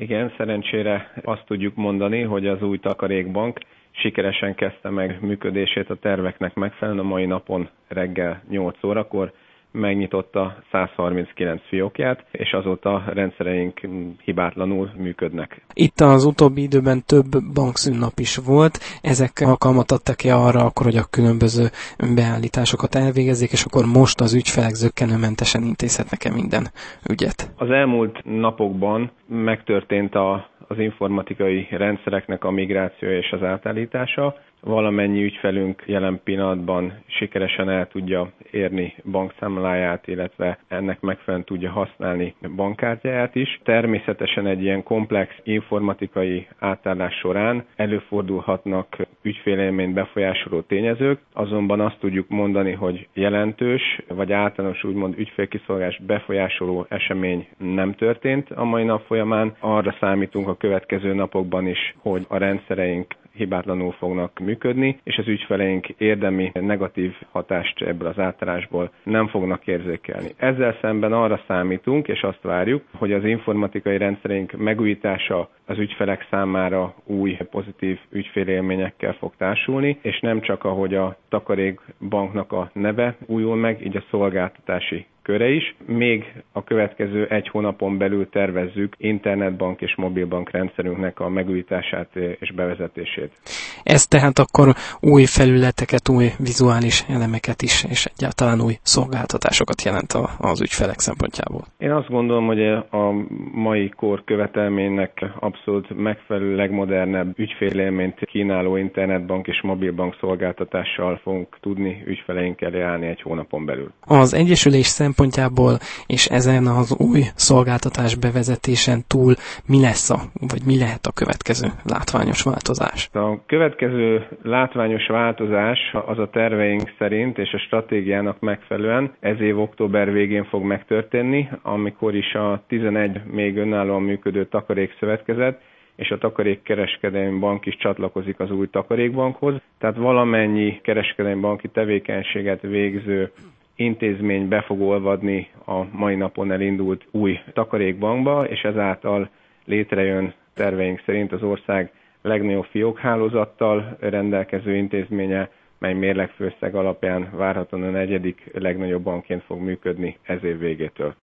Igen, szerencsére azt tudjuk mondani, hogy az új takarékbank sikeresen kezdte meg működését a terveknek megfelelően. A mai napon reggel 8 órakor megnyitotta 139 fiókját, és azóta rendszereink hibátlanul működnek. Itt az utóbbi időben több bankszünnap is volt. Ezek alkalmat adtak-e arra, akkor, hogy a különböző beállításokat elvégezzék, és akkor most az ügyfelek zökkenőmentesen intézhetnek-e minden ügyet? Az elmúlt napokban megtörtént az informatikai rendszereknek a migrációja és az átállítása. Valamennyi ügyfelünk jelen pillanatban sikeresen el tudja érni bankszámláját, illetve ennek megfelelően tudja használni bankkártyáját is. Természetesen egy ilyen komplex informatikai átállás során előfordulhatnak ügyfélélményt befolyásoló tényezők, azonban azt tudjuk mondani, hogy jelentős vagy általános úgymond ügyfélkiszolgálás befolyásoló esemény nem történt a mai nap folyamán. Arra számítunk a következő napokban is, hogy a rendszereink hibátlanul fognak működni, és az ügyfeleink érdemi negatív hatást ebből az átállásból nem fognak érzékelni. Ezzel szemben arra számítunk, és azt várjuk, hogy az informatikai rendszereink megújítása az ügyfelek számára új pozitív ügyfélélményekkel fog társulni, és nem csak ahogy a takarékbanknak a neve újul meg, így a szolgáltatási köre is. Még a következő 1 hónapon belül tervezzük internetbank és mobilbank rendszerünknek a megújítását és bevezetését. Ez tehát akkor új felületeket, új vizuális elemeket is, és egyáltalán új szolgáltatásokat jelent az ügyfelek szempontjából. Én azt gondolom, hogy a mai kor követelménynek abszolút megfelelő, legmodernebb ügyfélélményt kínáló internetbank és mobilbank szolgáltatással fogunk tudni ügyfeleink elé állni 1 hónapon belül. Az egyesülés szempontjából és ezen az új szolgáltatás bevezetésen túl mi lesz vagy mi lehet a következő látványos változás? A következő látványos változás az a terveink szerint és a stratégiának megfelelően ez év október végén fog megtörténni, amikor is a 11 még önállóan működő takarékszövetkezet és a takarékkereskedelmi bank is csatlakozik az új takarékbankhoz. Tehát valamennyi kereskedelmi banki tevékenységet végző intézmény be fog olvadni a mai napon elindult új takarékbankba, és ezáltal létrejön terveink szerint az ország legnagyobb fiókhálózattal rendelkező intézménye, mely mérlegfőszeg alapján várhatóan a 4. legnagyobb bankként fog működni ez év végétől.